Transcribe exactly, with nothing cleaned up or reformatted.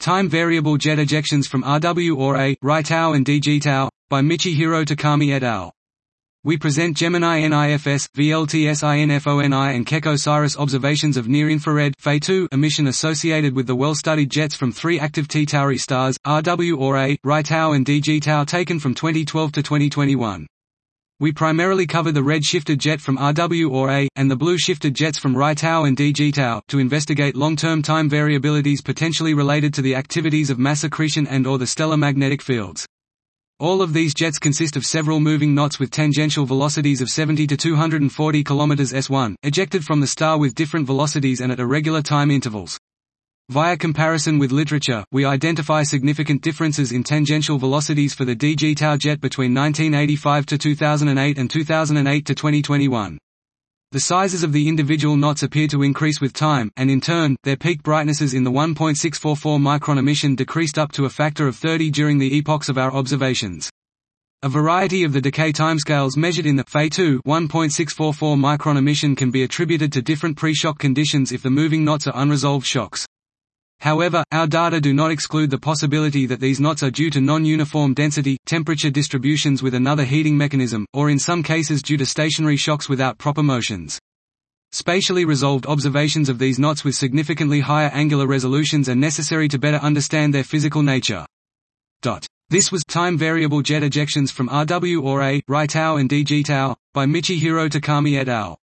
Time variable jet ejections from R W O R A, Rai-Tao and D G Tao, by Michihiro Takami et al. We present Gemini NIFS, V L T S INFONI and Keck-Osiris observations of near-infrared F E two emission associated with the well-studied jets from three active T Tauri stars, R W O R A, Rai-Tao and D G Tao, taken from twenty twelve to twenty twenty-one. We primarily cover the red-shifted jet from R W O R A, and the blue-shifted jets from Rai-Tao and D G Tao, to investigate long-term time variabilities potentially related to the activities of mass accretion and or the stellar magnetic fields. All of these jets consist of several moving knots with tangential velocities of seventy to two hundred forty kilometers per second, ejected from the star with different velocities and at irregular time intervals. Via comparison with literature, we identify significant differences in tangential velocities for the D G Tao jet between nineteen eighty-five to two thousand eight and two thousand eight to twenty twenty-one. The sizes of the individual knots appear to increase with time, and in turn, their peak brightnesses in the one point six four four micron emission decreased up to a factor of thirty during the epochs of our observations. A variety of the decay timescales measured in the F E two one point six four four micron emission can be attributed to different pre-shock conditions if the moving knots are unresolved shocks. However, our data do not exclude the possibility that these knots are due to non-uniform density, temperature distributions with another heating mechanism, or in some cases due to stationary shocks without proper motions. Spatially resolved observations of these knots with significantly higher angular resolutions are necessary to better understand their physical nature. This was Time Variable Jet Ejections from R W O R A, Rai-Tao and D G Tao, by Michihiro Takami et al.